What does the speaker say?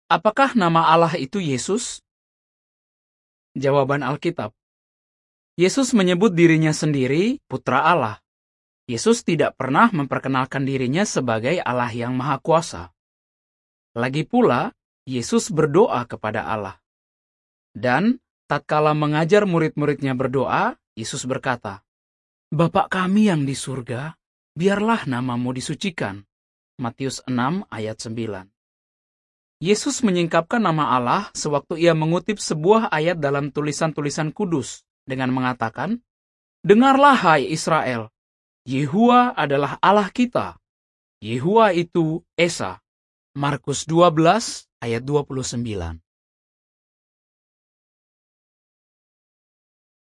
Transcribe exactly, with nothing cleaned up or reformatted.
Apakah nama Allah itu Yesus? Jawaban Alkitab. Yesus menyebut dirinya sendiri Putra Allah. Yesus tidak pernah memperkenalkan dirinya sebagai Allah yang Maha Kuasa. Lagi pula, Yesus berdoa kepada Allah. Dan, tatkala mengajar murid-muridnya berdoa, Yesus berkata, "Bapa kami yang di surga, biarlah namamu disucikan." Matius enam ayat sembilan. Yesus menyingkapkan nama Allah sewaktu ia mengutip sebuah ayat dalam tulisan-tulisan kudus dengan mengatakan, "Dengarlah hai Israel, Yehua adalah Allah kita. Yehua itu Esa." Markus dua belas ayat dua puluh sembilan.